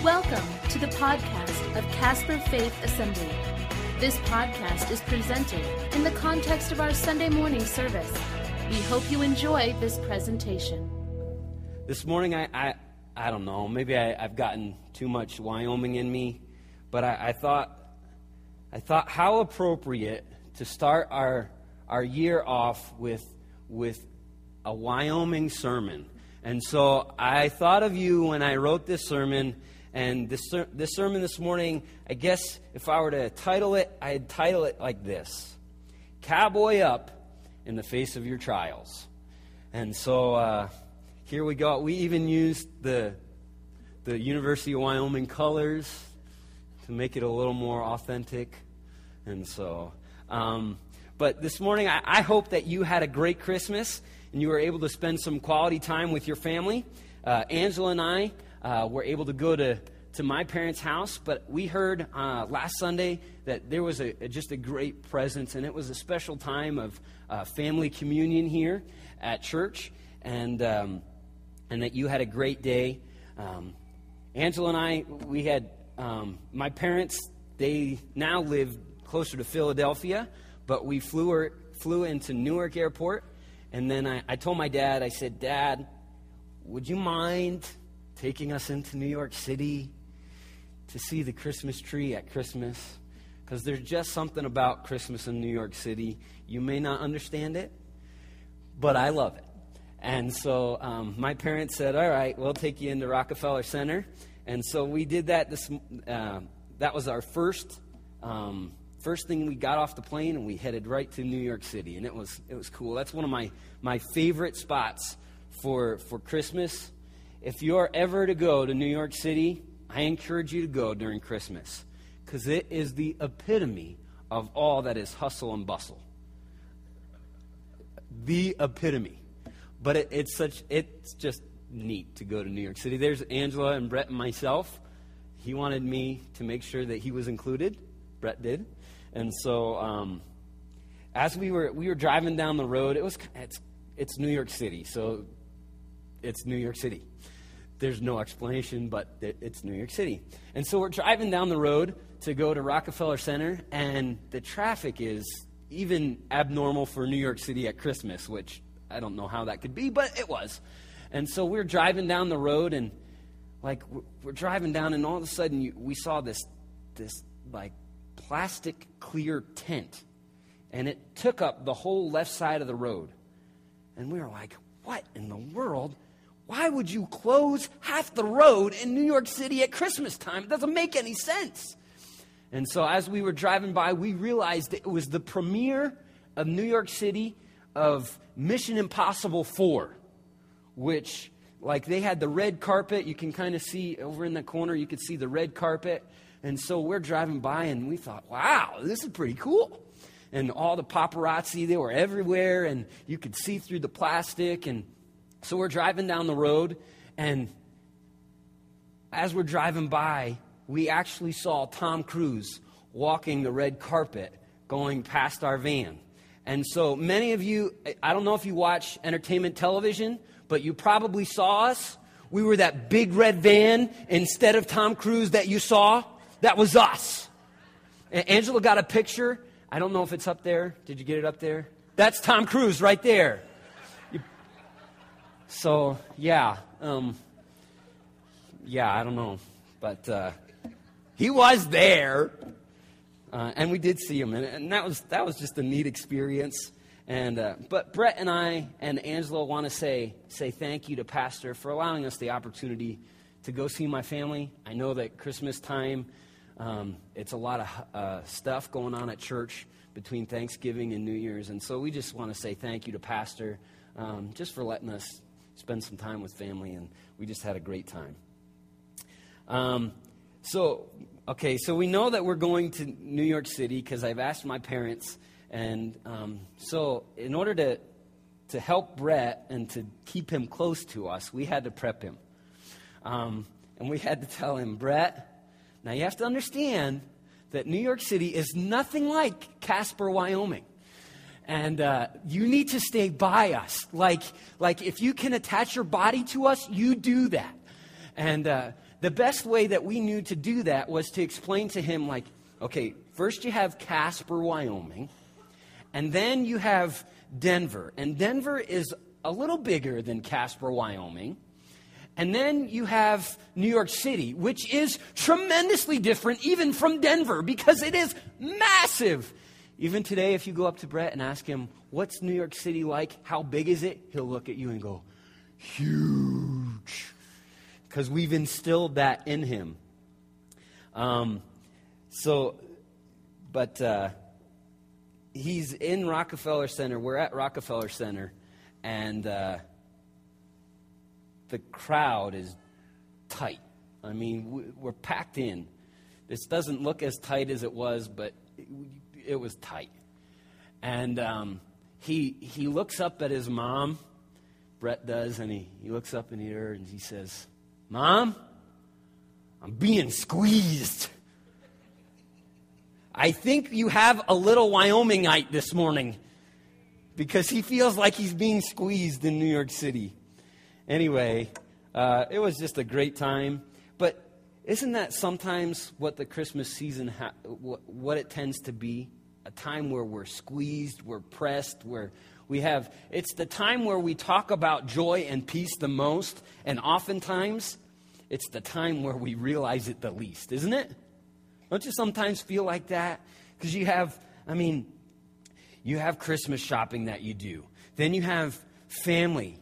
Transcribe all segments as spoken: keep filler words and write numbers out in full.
Welcome to the podcast of Casper Faith Assembly. This podcast is presented in the context of our Sunday morning service. We hope you enjoy this presentation. This morning, I I, I don't know, maybe I, I've gotten too much Wyoming in me, but I, I thought I thought how appropriate to start our our year off with with a Wyoming sermon. And so I thought of you when I wrote this sermon. And this ser- this sermon this morning, I guess if I were to title it, I'd title it like this: Cowboy Up in the Face of Your Trials. And so uh, here we go. We even used the the University of Wyoming colors to make it a little more authentic. And so, um, but this morning, I, I hope that you had a great Christmas and you were able to spend some quality time with your family. Uh, Angela and I Uh, were able to go to, to my parents' house, but we heard uh, last Sunday that there was a, a just a great presence, and it was a special time of uh, family communion here at church, and um, and that you had a great day. Um, Angela and I, we had um, my parents. They now live closer to Philadelphia, but we flew her, flew into Newark Airport, and then I, I told my dad. I said, "Dad, would you mind taking us into New York City to see the Christmas tree at Christmas? Because there's just something about Christmas in New York City. You may not understand it, but I love it." And so um, my parents said, "All right, we'll take you into Rockefeller Center." And so we did that. This uh, that was our first um, first thing. We got off the plane and we headed right to New York City, and it was it was cool. That's one of my my favorite spots for for Christmas. If you're ever to go to New York City, I encourage you to go during Christmas, because it is the epitome of all that is hustle and bustle. The epitome. But it, it's such it's just neat to go to New York City. There's Angela and Brett and myself. He wanted me to make sure that he was included. Brett did. And so um, as we were we were driving down the road, it was it's it's New York City, so it's New York City. There's no explanation, but it's New York City. And so we're driving down the road to go to Rockefeller Center, and the traffic is even abnormal for New York City at Christmas, which I don't know how that could be, but it was. And so we're driving down the road, and like we're driving down, and all of a sudden you, we saw this this like plastic clear tent, and it took up the whole left side of the road. And we were like, what in the world? Why would you close half the road in New York City at Christmas time? It doesn't make any sense. And so as we were driving by, we realized it was the premiere of New York City of Mission Impossible four, which, like, they had the red carpet. You can kind of see over in the corner, you could see the red carpet. And so we're driving by, and we thought, wow, this is pretty cool. And all the paparazzi, they were everywhere, and you could see through the plastic. And so we're driving down the road, and as we're driving by, we actually saw Tom Cruise walking the red carpet going past our van. And so many of you, I don't know if you watch entertainment television, but you probably saw us. We were that big red van instead of Tom Cruise that you saw. That was us. And Angela got a picture. I don't know if it's up there. Did you get it up there? That's Tom Cruise right there. So, yeah, um, yeah, I don't know, but uh, he was there, uh, and we did see him, and, and that was that was just a neat experience. And uh, but Brett and I and Angela want to say say thank you to Pastor for allowing us the opportunity to go see my family. I know that Christmas time, um, it's a lot of uh, stuff going on at church between Thanksgiving and New Year's, and so we just want to say thank you to Pastor um, just for letting us spend some time with family, and we just had a great time. Um, so, okay, so we know that we're going to New York City because I've asked my parents, and um, so in order to to help Brett and to keep him close to us, we had to prep him. Um, and we had to tell him, Brett, now you have to understand that New York City is nothing like Casper, Wyoming. And uh, you need to stay by us. Like, like if you can attach your body to us, you do that. And uh, the best way that we knew to do that was to explain to him, like, okay, first you have Casper, Wyoming, and then you have Denver. And Denver is a little bigger than Casper, Wyoming. And then you have New York City, which is tremendously different even from Denver because it is massive. Even today, if you go up to Brett and ask him, what's New York City like? How big is it? He'll look at you and go, huge. Because we've instilled that in him. Um, so, but uh, he's in Rockefeller Center. We're at Rockefeller Center. And uh, the crowd is tight. I mean, we're packed in. This doesn't look as tight as it was, but it, it was tight. And um, he he looks up at his mom, Brett does, and he, he looks up in her and he says, Mom, I'm being squeezed. I think you have a little Wyomingite this morning because he feels like he's being squeezed in New York City. Anyway, uh, it was just a great time. But isn't that sometimes what the Christmas season, ha- what, what it tends to be? A time where we're squeezed, we're pressed, where we have, it's the time where we talk about joy and peace the most, and oftentimes it's the time where we realize it the least, isn't it? Don't you sometimes feel like that? Because you have, I mean, you have Christmas shopping that you do. Then you have family,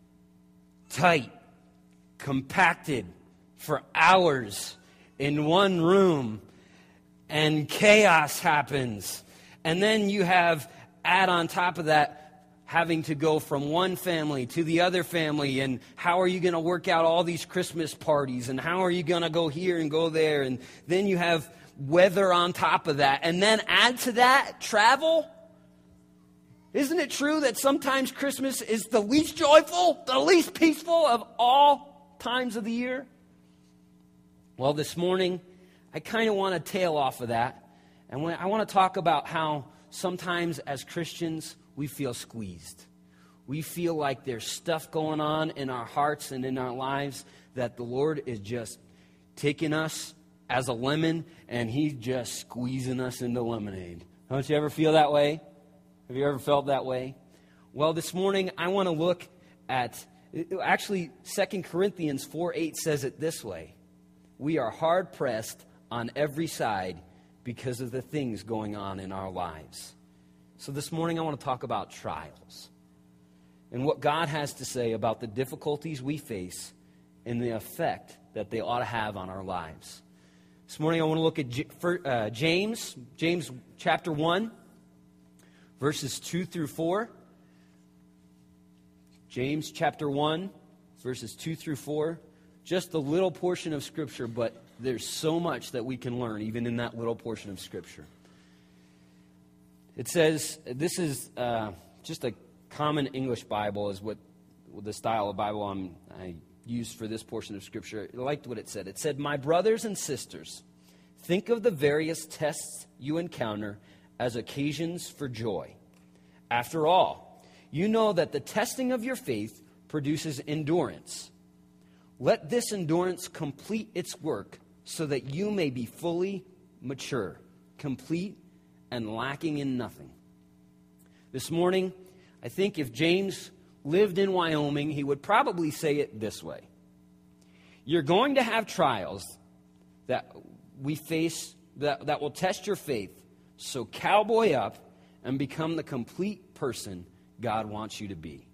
tight, compacted for hours in one room, and chaos happens. And then you have, add on top of that, having to go from one family to the other family, and how are you going to work out all these Christmas parties, and how are you going to go here and go there, and then you have weather on top of that, and then add to that travel. Isn't it true that sometimes Christmas is the least joyful, the least peaceful of all times of the year? Well, this morning, I kind of want to tail off of that, and I want to talk about how sometimes as Christians, we feel squeezed. We feel like there's stuff going on in our hearts and in our lives that the Lord is just taking us as a lemon and He's just squeezing us into lemonade. Don't you ever feel that way? Have you ever felt that way? Well, this morning I want to look at, actually Second Corinthians four eight says it this way. We are hard pressed on every side because of the things going on in our lives. So this morning I want to talk about trials and what God has to say about the difficulties we face and the effect that they ought to have on our lives. This morning I want to look at uh, James, James chapter one, verses two through four. James chapter one, verses two through four. Just a little portion of Scripture, but there's so much that we can learn even in that little portion of Scripture. It says, this is uh, just a common English Bible is what the style of Bible I'm, I used for this portion of Scripture. I liked what it said. It said, my brothers and sisters, think of the various tests you encounter as occasions for joy. After all, you know that the testing of your faith produces endurance. Let this endurance complete its work so that you may be fully mature, complete, and lacking in nothing. This morning, I think if James lived in Wyoming, he would probably say it this way. You're going to have trials that we face that, that will test your faith, so cowboy up and become the complete person God wants you to be.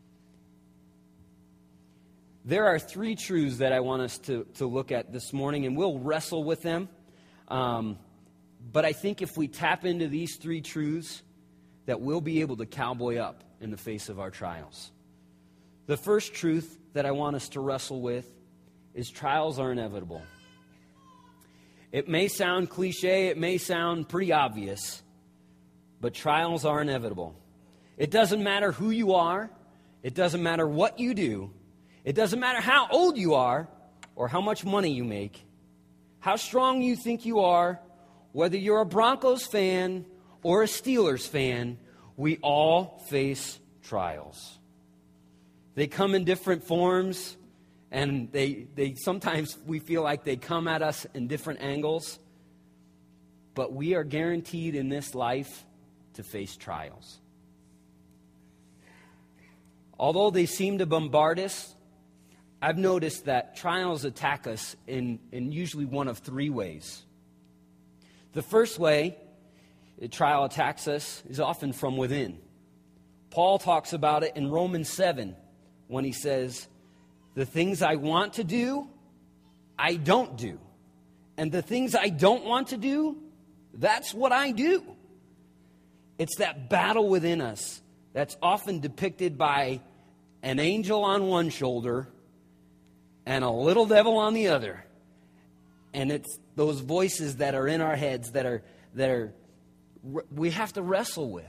There are three truths that I want us to, to look at this morning, and we'll wrestle with them. Um, but I think if we tap into these three truths, that we'll be able to cowboy up in the face of our trials. The first truth that I want us to wrestle with is trials are inevitable. It may sound cliche, it may sound pretty obvious, but trials are inevitable. It doesn't matter who you are, it doesn't matter what you do, it doesn't matter how old you are or how much money you make, how strong you think you are, whether you're a Broncos fan or a Steelers fan, we all face trials. They come in different forms And they, they sometimes we feel like they come at us in different angles. But we are guaranteed in this life to face trials. Although they seem to bombard us, I've noticed that trials attack us in, in usually one of three ways. The first way a trial attacks us is often from within. Paul talks about it in Romans seven when he says, the things I want to do, I don't do. And the things I don't want to do, that's what I do. It's that battle within us that's often depicted by an angel on one shoulder and a little devil on the other. And it's those voices that are in our heads that are that are we have to wrestle with.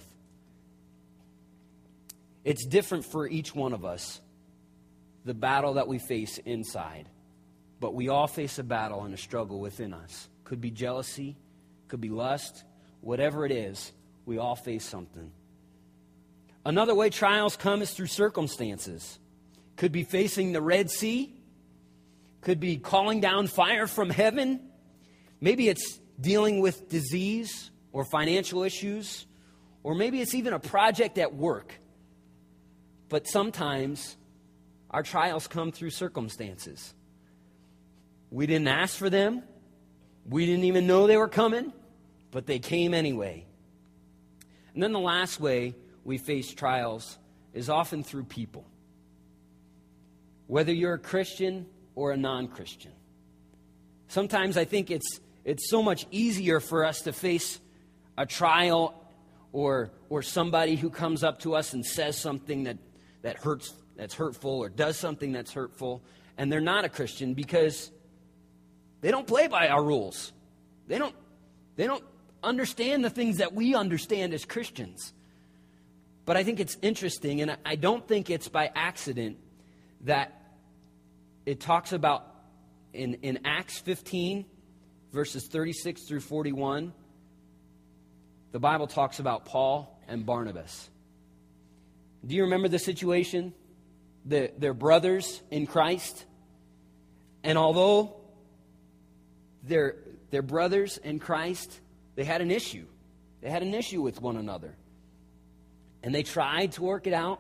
It's different for each one of us, the battle that we face inside. But we all face a battle and a struggle within us. Could be jealousy, could be lust, whatever it is, we all face something. Another way trials come is through circumstances. Could be facing the Red Sea. Could be calling down fire from heaven. Maybe it's dealing with disease or financial issues. Or maybe it's even a project at work. But sometimes our trials come through circumstances. We didn't ask for them. We didn't even know they were coming, but they came anyway. And then the last way we face trials is often through people. Whether you're a Christian or a non-Christian. Sometimes I think it's it's so much easier for us to face a trial or or somebody who comes up to us and says something that, that hurts, that's hurtful, or does something that's hurtful, and they're not a Christian because they don't play by our rules. They don't, they don't understand the things that we understand as Christians. But I think it's interesting, and I don't think it's by accident that it talks about in, in Acts fifteen, verses thirty-six through forty-one, the Bible talks about Paul and Barnabas. Do you remember the situation? The, they're brothers in Christ. And although they're, they're brothers in Christ, they had an issue. They had an issue with one another. And they tried to work it out.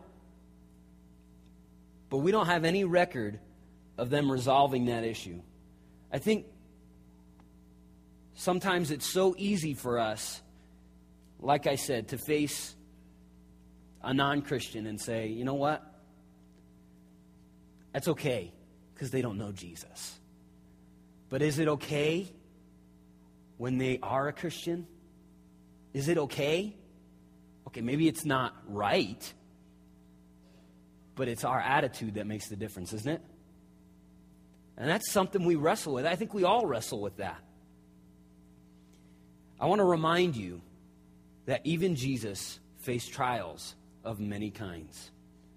But we don't have any record of them resolving that issue. I think sometimes it's so easy for us, like I said, to face a non-Christian and say, you know what? That's okay, because they don't know Jesus. But is it okay when they are a Christian? Is it okay? Okay, maybe it's not right, but it's our attitude that makes the difference, isn't it? And that's something we wrestle with. I think we all wrestle with that. I want to remind you that even Jesus faced trials of many kinds.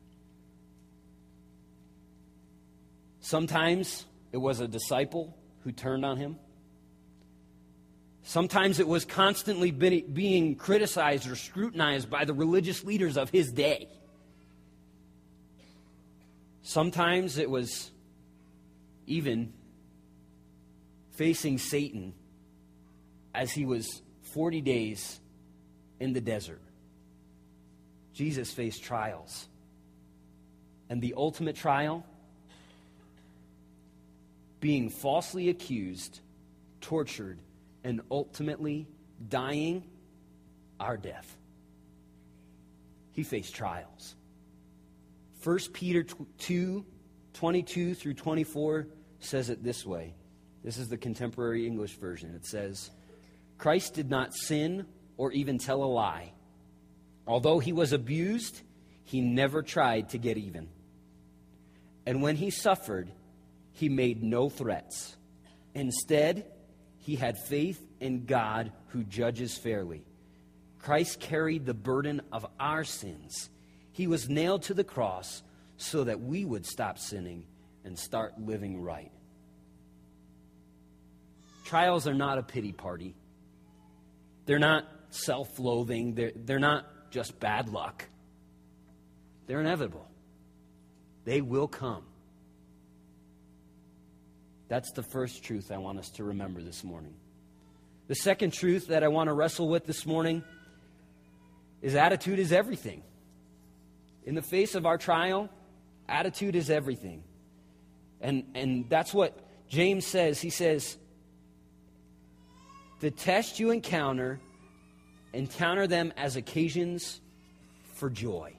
Sometimes it was a disciple who turned on him. Sometimes it was constantly be- being criticized or scrutinized by the religious leaders of his day. Sometimes it was even facing Satan as he was forty days in the desert. Jesus faced trials. And the ultimate trial, being falsely accused, tortured, and ultimately dying our death. He faced trials. First Peter two, twenty-two through twenty-four says it this way. This is the contemporary English version. It says, Christ did not sin or even tell a lie. Although he was abused, he never tried to get even. And when he suffered, he made no threats. Instead, he had faith in God who judges fairly. Christ carried the burden of our sins. He was nailed to the cross so that we would stop sinning and start living right. Trials are not a pity party. They're not self-loathing. They're, they're not just bad luck. They're inevitable. They will come. That's the first truth I want us to remember this morning. The second truth that I want to wrestle with this morning is attitude is everything. In the face of our trial, attitude is everything. And, and that's what James says. He says, the test you encounter, encounter them as occasions for joy.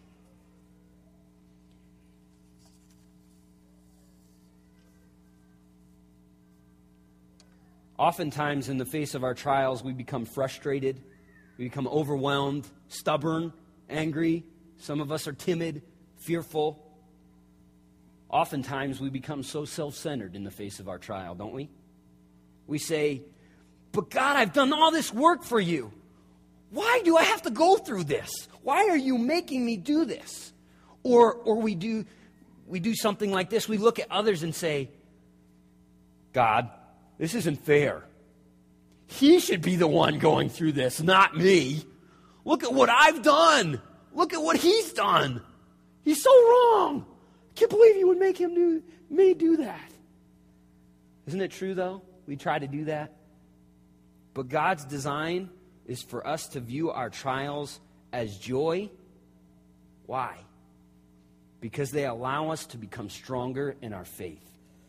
Oftentimes, in the face of our trials, we become frustrated, we become overwhelmed, stubborn, angry. Some of us are timid, fearful. Oftentimes, we become so self-centered in the face of our trial, don't we? We say, but God, I've done all this work for you. Why do I have to go through this? Why are you making me do this? Or, or we do, we do something like this. We look at others and say, God, this isn't fair. He should be the one going through this, not me. Look at what I've done. Look at what he's done. He's so wrong. I can't believe you would make him do me do that. Isn't it true, though? We try to do that. But God's design is for us to view our trials as joy. Why? Because they allow us to become stronger in our faith.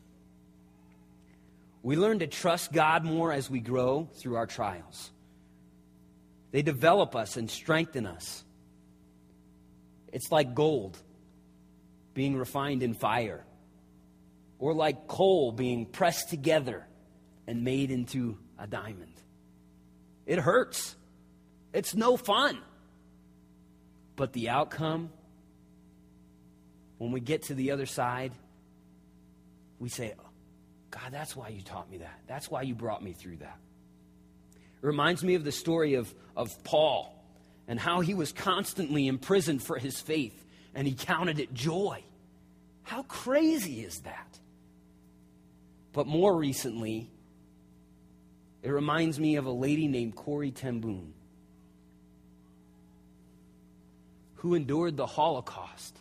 We learn to trust God more as we grow through our trials. They develop us and strengthen us. It's like gold being refined in fire, or like coal being pressed together and made into a diamond. It hurts. It's no fun. But the outcome, when we get to the other side, we say, oh, God, that's why you taught me that. That's why you brought me through that. It reminds me of the story of, of Paul and how he was constantly imprisoned for his faith, and he counted it joy. How crazy is that? But more recently, it reminds me of a lady named Corrie ten Boom, who endured the Holocaust.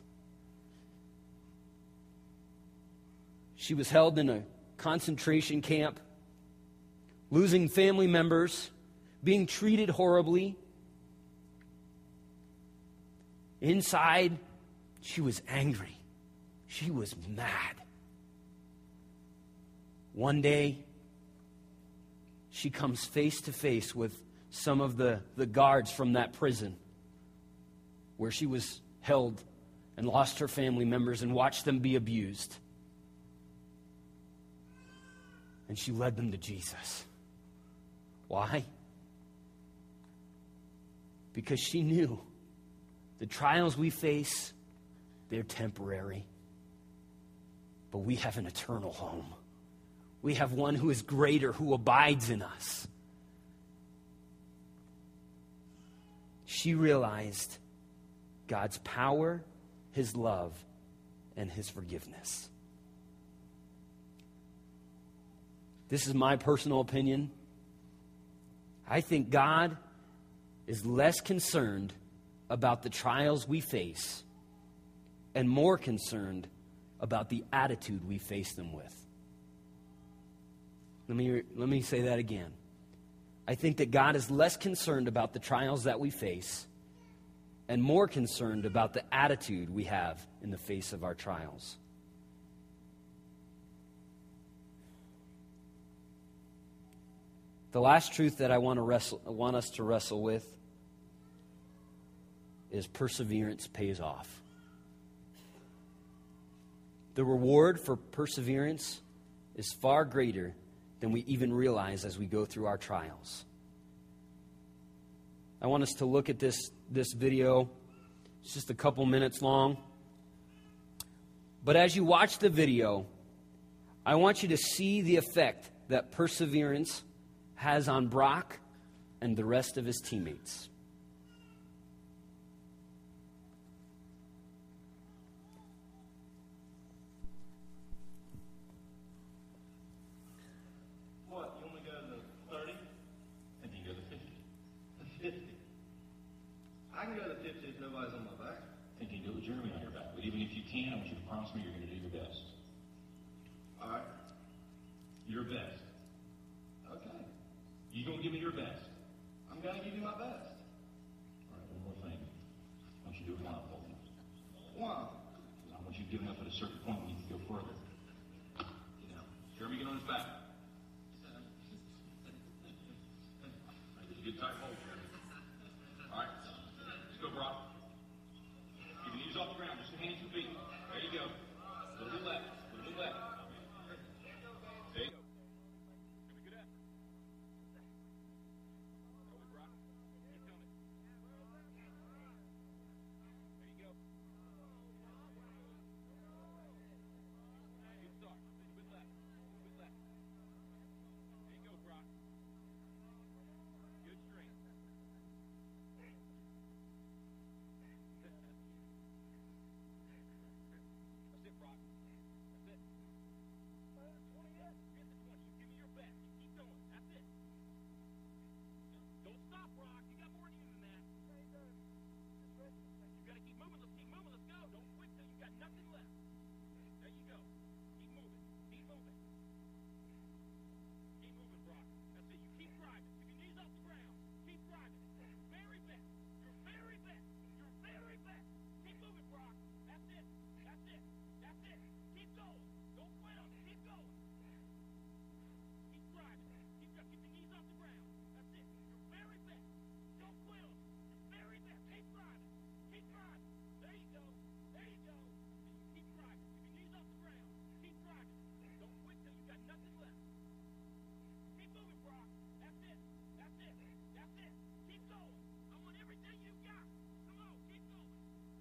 She was held in a concentration camp, losing family members, being treated horribly. Inside, she was angry. She was mad. One day, she comes face to face with some of the, the guards from that prison where she was held and lost her family members and watched them be abused. And she led them to Jesus. Why? Because she knew the trials we face, they're temporary. But we have an eternal home. We have one who is greater, who abides in us. She realized God's power, His love, and His forgiveness. This is my personal opinion. I think God is less concerned about the trials we face and more concerned about the attitude we face them with. Let me, let me say that again. I think that God is less concerned about the trials that we face and more concerned about the attitude we have in the face of our trials. The last truth that I want to wrestle, want us to wrestle with is perseverance pays off. The reward for perseverance is far greater than we even realize as we go through our trials. I want us to look at this, this video. It's just a couple minutes long. But as you watch the video, I want you to see the effect that perseverance has on Brock and the rest of his teammates. What, you want to go to thirty? And you go to fifty. fifty. I can go to fifty if nobody's on my back. And you can do it with Jeremy on your back. But even if you can, I want you to promise me you're going to do your best. All right. your best. Okay. You gonna give me your best. I'm gonna give you my best. All right, one more thing. I want you to do it live for me. Why? I want you to get enough at a certain point when you can go further. Get down. Jeremy, get on his back. Get a good tight hold, Jeremy. All right. Let's go, Brock. Keep your knees off the ground. Just your hands and feet. There you go. A little bit left. A little bit left. There you go. Give me a good effort. Go with Brock. Keep coming. There you go. Good start. A little bit left. A little bit left. There you go, Brock. Good strength. That's it, Brock. That's it. twenty yet? Get the twenty. You give me your best. You keep going. That's it. Don't stop, Brock. You got more in you than that. You got to keep moving. Let's keep moving. Let's go. Don't quit till you got nothing left. There you go. Keep moving. Keep moving. Keep moving, Brock. That's it. You keep driving. Keep your knees off the ground. Keep driving. Very best. Your very best. Your very best. Keep moving, Brock. That's it. That's it. That's it. Keep going. Don't quit on it. Keep going. Keep driving. Keep keep your knees off the ground. That's it. Your very best. Don't quit on it. Your very best. Keep driving. Keep driving. There you go. There you go. And you keep driving. Keep your knees off the ground. Keep driving. Don't quit till you got nothing left. Keep moving, Brock. That's it. That's it. That's it. Keep going. I want everything you got. Come on. Keep going.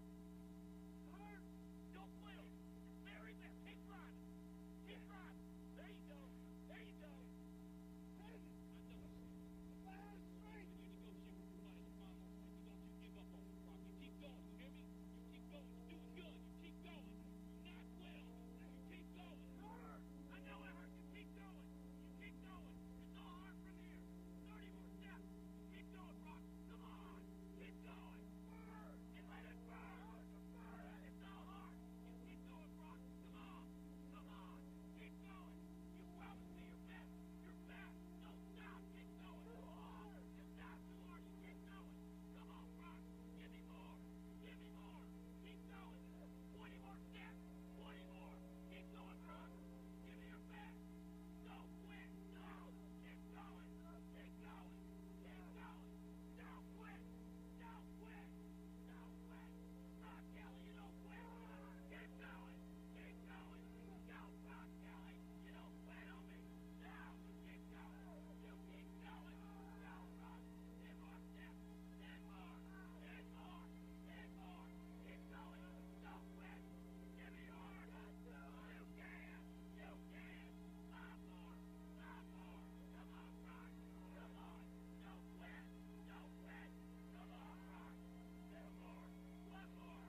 Hard. Don't quit on it. Your very best. Keep driving. Keep driving. There you go. There you go. Hey, I know it's fast straight. You need to go ship with your money to mama. You don't you give up on it, Brock. You keep going. You hear me? You keep going. You're doing good. You keep going. You're not quit on it. You keep going. Hard. I know it hurts. You keep going. You keep going. It's all hard from here. thirty more steps. Keep going, Brock. Come on. Keep going. Burn. And let it burn. Burn. It's all hard. You keep going, Brock. Come on. Come on. Keep going. You promised me your best. Your best. Don't stop. Keep going. It's not too hard. You keep going. Come on, Brock. Give me more. Give me more. Keep going. twenty more steps. twenty more. Keep going, Brock. Give me your best. Don't quit. No. Keep going. Keep going. Keep going. Don't quit. Don't quit. Don't quit. Brock Kelly, you don't quit. Keep going. Keep going. Go, Brock Kelly. You don't quit on me. No. You keep going. You keep going. Go, Brock. ten more steps. ten more. ten more. ten more. Keep going. Don't quit. Give me yours. You can. You can. Five more. Five more. Come on, Brock. Come on. Don't quit. Don't quit. Come on, Brock. Two more. One more.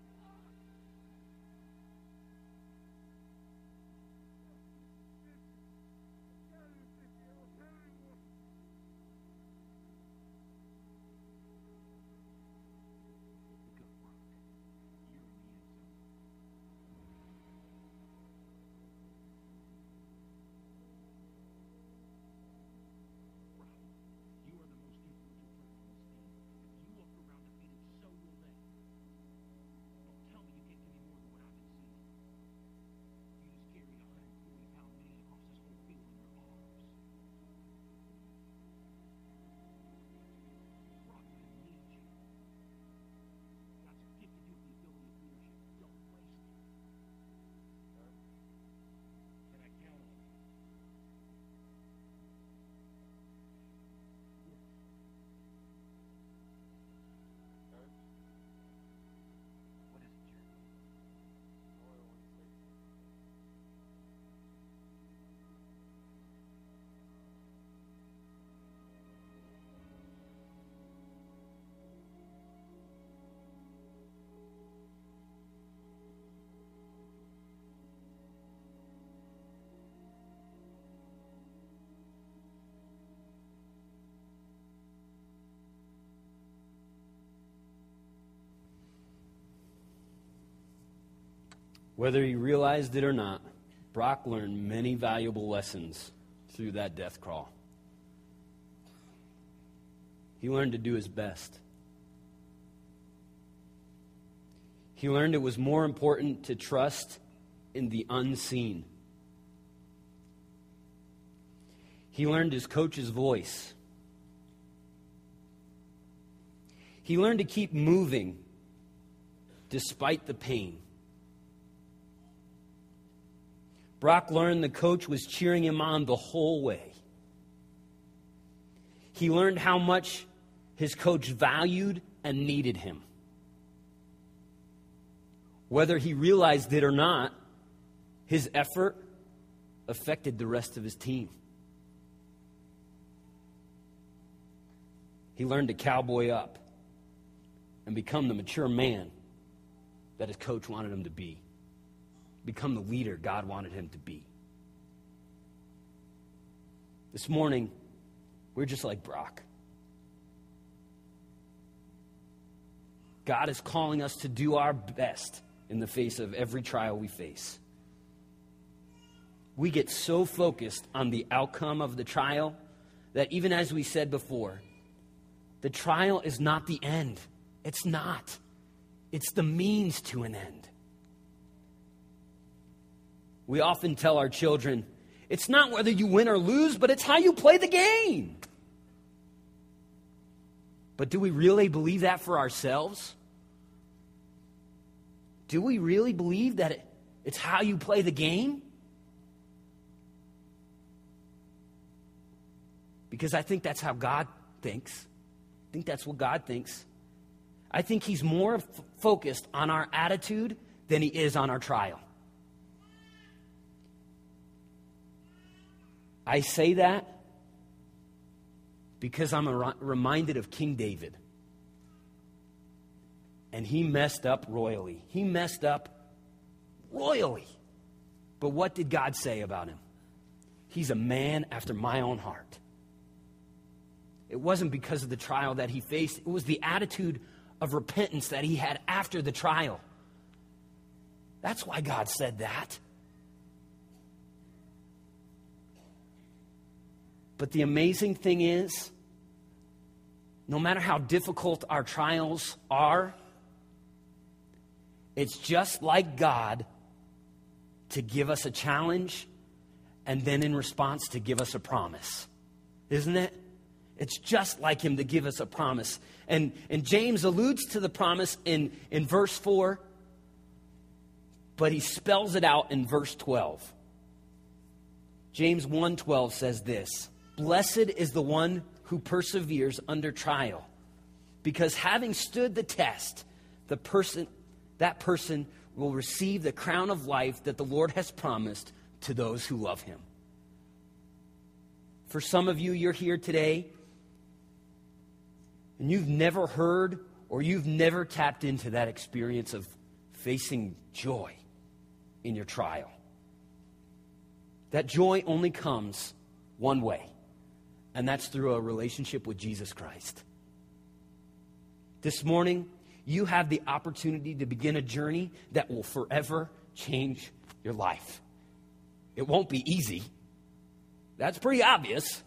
You are the most influential player on this team. If you look around defeated, so will they. Don't tell me you can't give me more than what I've been seeing. You just carry a hundred forty pound man across this whole field in your arms. Brock, I need you. God's gifted you with the ability of leadership. Don't waste it. Can I count on you? What is it, Jeremy? Whether he realized it or not, Brock learned many valuable lessons through that death crawl. He learned to do his best. He learned it was more important to trust in the unseen. He learned his coach's voice. He learned to keep moving despite the pain. Brock learned the coach was cheering him on the whole way. He learned how much his coach valued and needed him. Whether he realized it or not, his effort affected the rest of his team. He learned to cowboy up and become the mature man that his coach wanted him to be. Become the leader God wanted him to be. This morning, we're just like Brock. God is calling us to do our best in the face of every trial we face. We get so focused on the outcome of the trial that even as we said before, the trial is not the end. It's not. It's the means to an end. We often tell our children, it's not whether you win or lose, but it's how you play the game. But do we really believe that for ourselves? Do we really believe that it, it's how you play the game? Because I think that's how God thinks. I think that's what God thinks. I think he's more f- focused on our attitude than he is on our trial. I say that because I'm a, reminded of King David. And he messed up royally. He messed up royally. But what did God say about him? He's a man after my own heart. It wasn't because of the trial that he faced. It was the attitude of repentance that he had after the trial. That's why God said that. But the amazing thing is, no matter how difficult our trials are, it's just like God to give us a challenge and then in response to give us a promise. Isn't it? It's just like him to give us a promise. And, and James alludes to the promise in, in verse four, but he spells it out in verse twelve. James one twelve says this, "Blessed is the one who perseveres under trial, because having stood the test, the person that person will receive the crown of life that the Lord has promised to those who love him." For some of you, you're here today, and you've never heard or you've never tapped into that experience of facing joy in your trial. That joy only comes one way, and that's through a relationship with Jesus Christ. This morning, you have the opportunity to begin a journey that will forever change your life. It won't be easy. That's pretty obvious.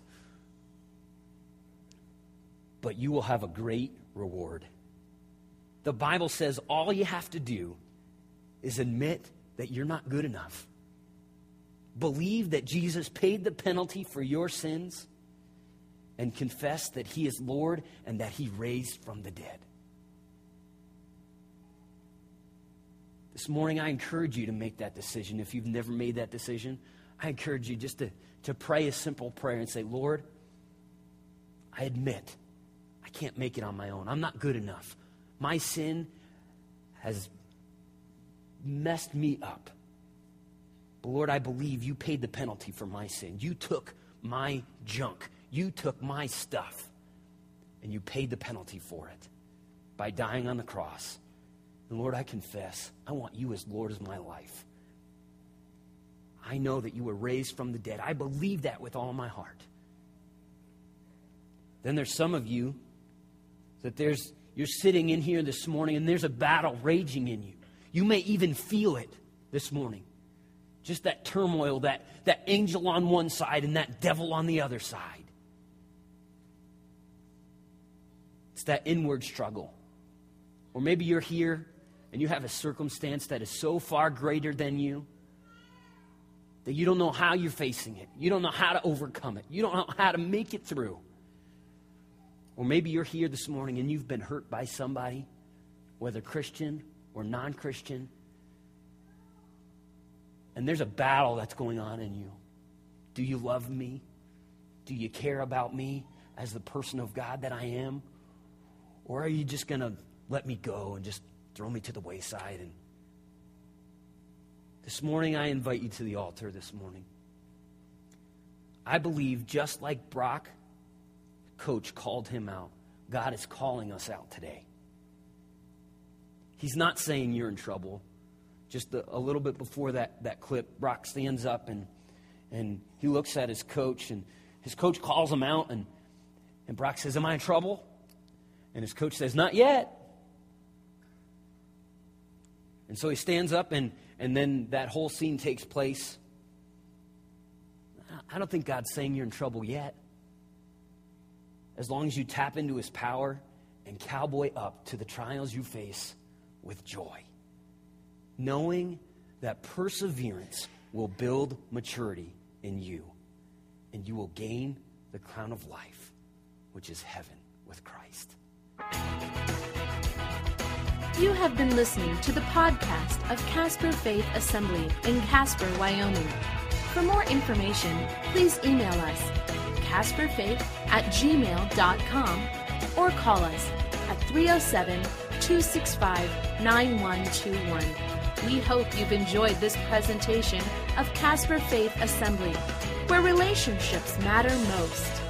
But you will have a great reward. The Bible says all you have to do is admit that you're not good enough. Believe that Jesus paid the penalty for your sins and confess that he is Lord and that he raised from the dead. This morning, I encourage you to make that decision. If you've never made that decision, I encourage you just to, to pray a simple prayer and say, Lord, I admit I can't make it on my own. I'm not good enough. My sin has messed me up. But Lord, I believe you paid the penalty for my sin. You took my junk. You took my stuff. And you paid the penalty for it by dying on the cross. And Lord, I confess, I want you as Lord of my life. I know that you were raised from the dead. I believe that with all my heart. Then there's some of you that there's you're sitting in here this morning and there's a battle raging in you. You may even feel it this morning. Just that turmoil, that, that angel on one side and that devil on the other side. It's that inward struggle. Or maybe you're here and you have a circumstance that is so far greater than you that you don't know how you're facing it. You don't know how to overcome it. You don't know how to make it through. Or maybe you're here this morning and you've been hurt by somebody, whether Christian or non-Christian, and there's a battle that's going on in you. Do you love me? Do you care about me as the person of God that I am? Or are you just going to let me go and just throw me to the wayside? And this morning, I invite you to the altar this morning. I believe just like Brock, coach, called him out, God is calling us out today. He's not saying you're in trouble. Just a, a little bit before that, that clip, Brock stands up and and he looks at his coach, and his coach calls him out, and, and Brock says, am I in trouble? And his coach says, not yet. And so he stands up, and, and then that whole scene takes place. I don't think God's saying you're in trouble yet. As long as you tap into his power and cowboy up to the trials you face with joy, knowing that perseverance will build maturity in you, and you will gain the crown of life, which is heaven with Christ. You have been listening to the podcast of Casper Faith Assembly in Casper, Wyoming. For more information, please email us casperfaith at gmail dot com or call us at three oh seven, two six five, nine one two one. We hope you've enjoyed this presentation of Casper Faith Assembly, where relationships matter most.